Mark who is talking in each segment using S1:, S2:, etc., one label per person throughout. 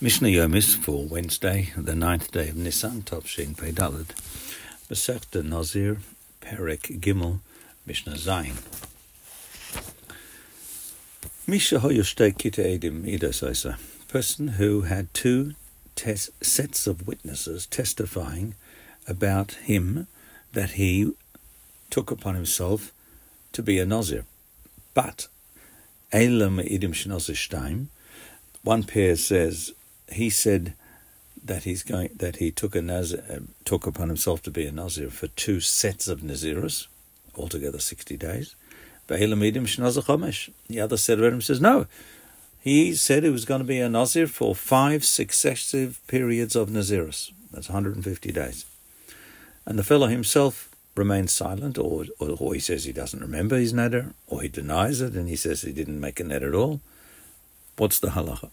S1: Mishnah Yomis for Wednesday, the 9th day of Nisan, Tovshin Pei Daled. Masechta Nazir, Perek Gimel, Mishnah Zayin. Misha Hoyoshtei Kita Edim Idasosa. Person who had two sets of witnesses testifying about him that he took upon himself to be a Nazir. But Elam Idim Shnozir Shtaim. One pair says he said that he took upon himself to be a Nazir for two sets of Nazirus, altogether 60 days. The other set of him says no. He said he was going to be a Nazir for 5 successive periods of Nazirus. That's 150 days. And the fellow himself remains silent, or he says he doesn't remember his neder, or he denies it and he says he didn't make a neder at all. What's the halacha?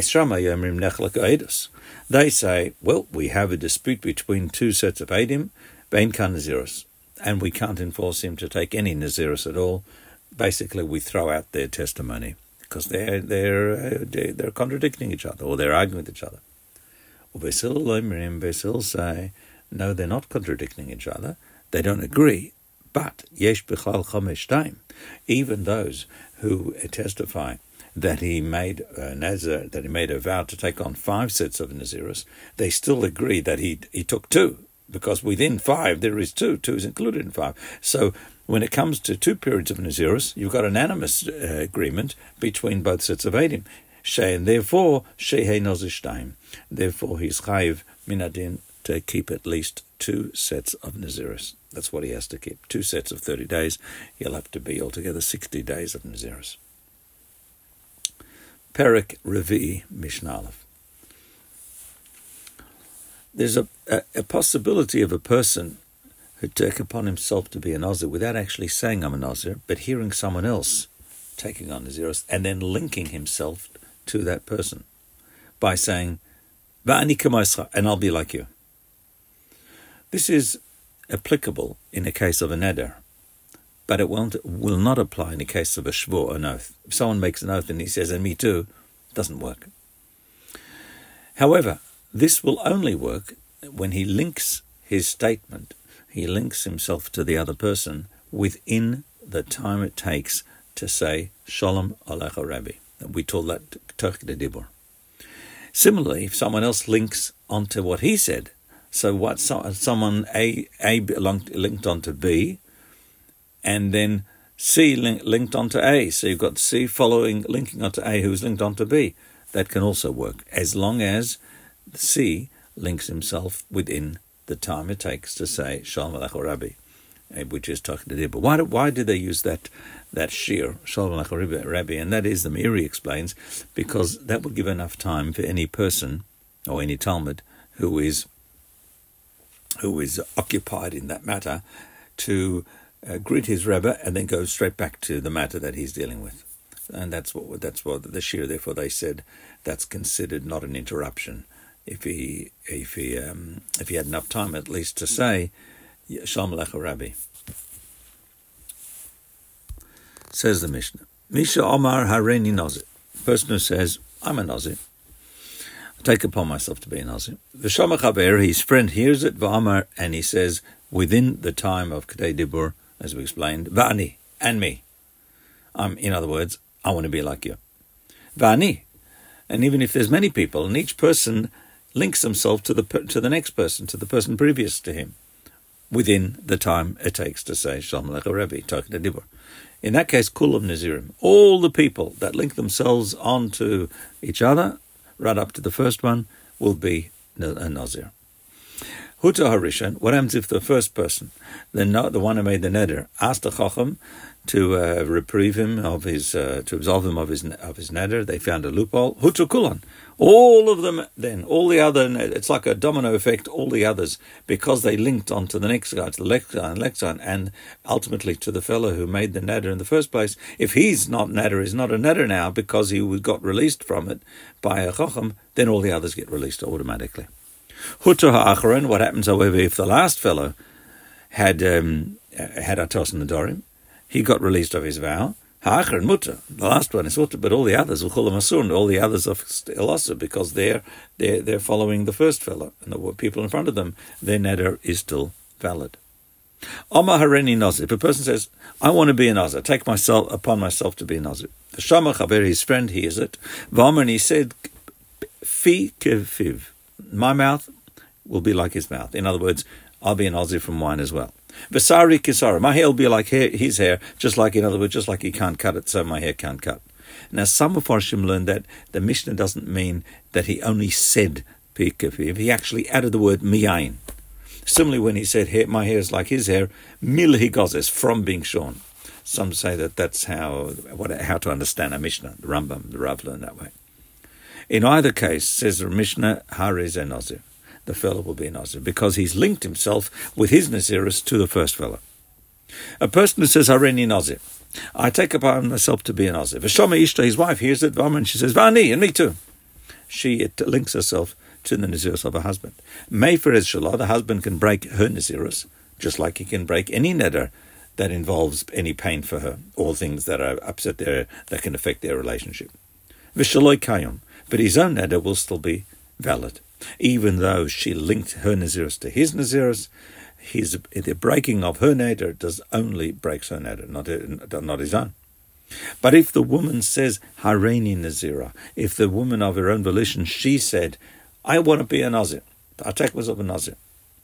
S1: They say, well, we have a dispute between two sets of Eidim, Bein Kan Nazirus, and we can't enforce him to take any Nazirus at all. Basically, we throw out their testimony because they're contradicting each other, or they're arguing with each other. Beis say, no, they're not contradicting each other. They don't agree. But Yesh B'chal Chomesh Taim, even those who testify that he made a vow to take on 5 sets of Nazirus, they still agree that he took 2, because within 5 there is 2. 2 is included in 5. So when it comes to 2 periods of Nazirus, you've got an unanimous agreement between both sets of Eidim. And therefore, Shehei Nazir Shtaim. Therefore, he's chayiv minadin to keep at least 2 sets of Nazirus. That's what he has to keep. 2 sets of 30 days. He'll have to be altogether 60 days of Nazirus. Perek Revi'i Mishnah Aleph. There's a possibility of a person who take upon himself to be a Nazir without actually saying I'm a Nazir, but hearing someone else taking on Nazirus and then linking himself to that person by saying, Va'ani k'moischa, and I'll be like you. This is applicable in the case of a neder, but it will not apply in the case of a shvur, an oath. If someone makes an oath and he says, and me too, it doesn't work. However, this will only work when he links his statement, he links himself to the other person within the time it takes to say, Shalom Alecha Rabbi. We call that Toch Dibur. Similarly, if someone else links onto what he said, so what someone A linked onto B, and then C linked onto A. So you've got C linking onto A, who's linked onto B. That can also work, as long as C links himself within the time it takes to say Shalom Alecha Rabbi, which is Toch Dibur. Why do they use that shir, Shalom Alecha Rabbi? And that is, the Meiri explains, because that would give enough time for any person or any Talmud who is occupied in that matter to greet his Rebbe and then go straight back to the matter that he's dealing with. And that's what the shir. Therefore, they said that's considered not an interruption if he had enough time at least to say Shalom Alecha Rabbi. Says the Mishnah, Misha Omar Hareini Nazir. Person who says, I'm a Nazir. I take upon myself to be a Nazir. V'shama Chaver, his friend hears it, V'amar, and he says, within the time of Kedei Dibur, as we explained, Va'ani, and me. In other words, I want to be like you. Va'ani. And even if there's many people, and each person links himself to the next person, to the person previous to him, within the time it takes to say Shalom Alecha Rabbi, Toch Dibur. In that case, Kulam Nazirim, all the people that link themselves onto each other, right up to the first one, will be a Nazir. Huta Harishan, what happens if the first person, the one who made the neder, asked the Chacham to reprieve him of his, to absolve him of his neder? They found a loophole. Huta Kulan, all of them. Then all the other, it's like a domino effect. All the others, because they linked onto the next guy, to the next guy, and ultimately to the fellow who made the neder in the first place. If he's not neder, is not a neder now because he got released from it by a Chacham, then all the others get released automatically. Huta ha'acharon, what happens, however, if the last fellow had Atos Nedarim, he got released of his vow, Ha'achar and mutter. The last one is mutter, but all the others, v'chulam asur, and all the others are still also, because they're following the first fellow, and the people in front of them, their neder is still valid. Omar hareni nazir. If a person says, I want to be a nazir, take upon myself to be a nazir. The Shama Chaver, his friend, hears it. V'amar, and he said, Fi kefiv. My mouth will be like his mouth. In other words, I'll be a nazir from wine as well. V'sari kisara. My hair will be like his hair, just like he can't cut it, so my hair can't cut. Now, some of Farshim learned that the Mishnah doesn't mean that he only said Fi kefiv. He actually added the word miyain. Similarly, when he said, my hair is like his hair, mil higozes, from being shorn. Some say that's how to understand a Mishnah. The Rambam, the Rav learned that way. In either case, says the Mishnah, Hariz a Nazir. The fellow will be a Nazir, because he's linked himself with his Nazirus to the first fellow. A person who says, Hareni Nazir, I take upon myself to be a Nazir. V'shoma Ishta, his wife, hears it, and she says, Vani, and me too. She links herself to the Nazirus of her husband. Mayferez Shalah, the husband can break her Nazirus, just like he can break any neder that involves any pain for her, all things that are upset that can affect their relationship. Vishaloi Kayom, but his own neder will still be valid. Even though she linked her Nazirus to his Nazirus, the breaking of her neder only breaks her neder, not his own. But if the woman says, Hareni Nazira, if the woman of her own volition, she said, I want to be a Nazir, I take myself a Nazir,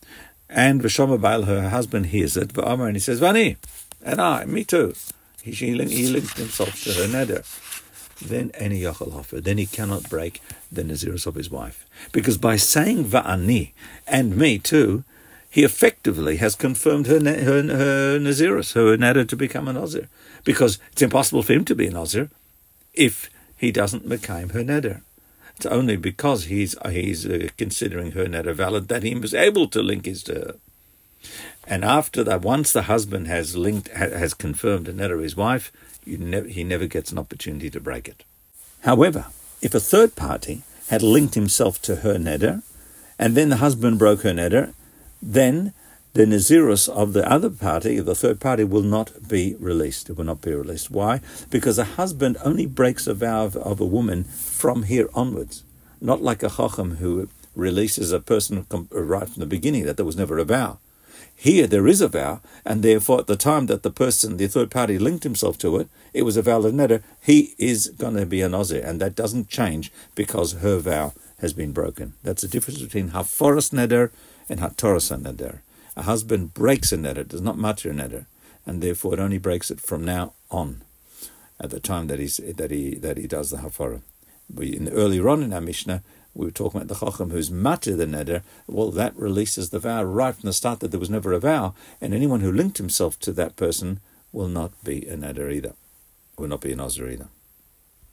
S1: and V'shoma Baal, her husband, hears it, V'amar, and he says, Vani, and I, me too. He linked himself to her neder. Then any yachal hafer, then he cannot break the Nazirus of his wife. Because by saying Va'ani, and me too, he effectively has confirmed her Nazirus, her neder to become a Nazir. Because it's impossible for him to be a Nazir if he doesn't become her neder. It's only because he's considering her neder valid that he was able to link his to her. And after that, once the husband has confirmed the neder of his wife, he never gets an opportunity to break it. However, if a third party had linked himself to her neder, and then the husband broke her neder, then the Nazirus of the other party, the third party, will not be released. It will not be released. Why? Because a husband only breaks a vow of a woman from here onwards. Not like a chacham who releases a person right from the beginning, that there was never a vow. Here there is a vow, and therefore at the time that the third party, linked himself to it, it was a valid neder. He is going to be a Nazir, and that doesn't change because her vow has been broken. That's the difference between haforas neder and hatoras neder. A husband breaks a neder, does not matter a neder, and therefore it only breaks it from now on, at the time that he does the hafara. Earlier on in our Mishnah, we were talking about the chacham who's matter the neder. Well, that releases the vow right from the start that there was never a vow, and anyone who linked himself to that person will not be a neder either, will not be a nazir either.